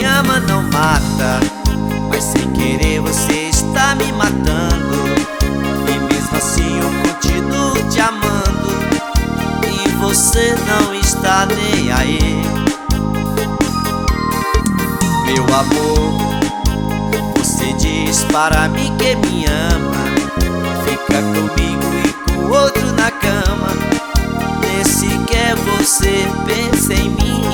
Quem ama não mata, mas sem querer você está me matando. E mesmo assim eu continuo te amando, e você não está nem aí. Meu amor, você diz para mim que me ama, fica comigo e com outro na cama, nem sequer você pensa em mim.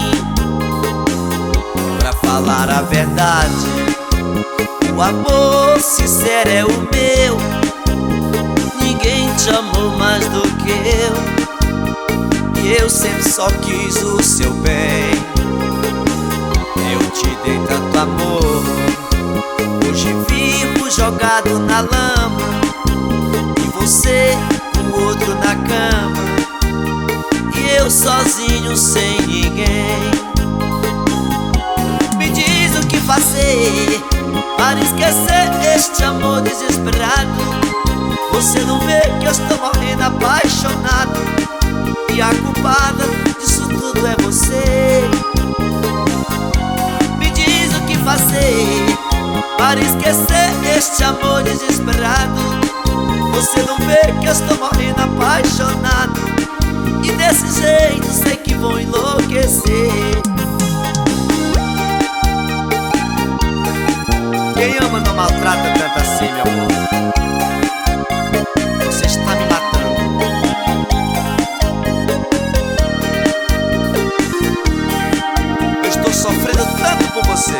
Pra falar a verdade, o amor sincero é o meu. Ninguém te amou mais do que eu, e eu sempre só quis o seu bem. Eu te dei tanto amor, hoje vivo jogado na lama, e você com outro na cama, e eu sozinho sem ninguém. Me diz o que fazer para esquecer este amor desesperado. Você não vê que eu estou morrendo apaixonado, e a culpada disso tudo é você. Me diz o que fazer para esquecer este amor desesperado. Você não vê que eu estou morrendo apaixonado, e desse jeito sei que vou enlouquecer. Quem ama não maltrata tanto assim, meu amor. Você está me matando. Eu estou sofrendo tanto por você.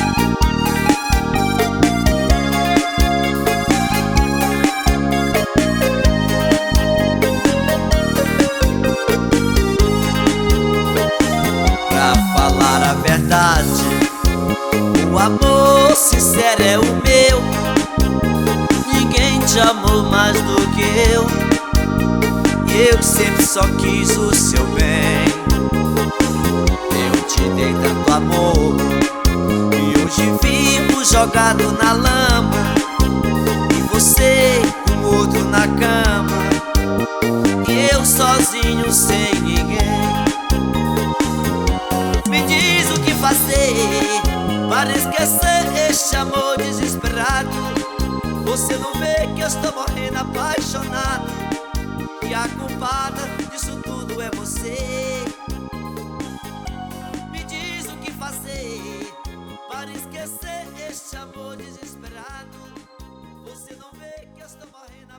Pra falar a verdade, o amor sincero é o meu. Ninguém te amou mais do que eu, e eu sempre só quis o seu bem. Eu te dei tanto amor, e hoje vivo jogado na lama, e você com outro na cama, e eu sozinho sem ninguém. Me diz o que fazer para esquecer este amor desesperado. Você não vê que eu estou morrendo apaixonado, e a culpada disso tudo é você. Me diz o que fazer para esquecer este amor desesperado. Você não vê que eu estou morrendo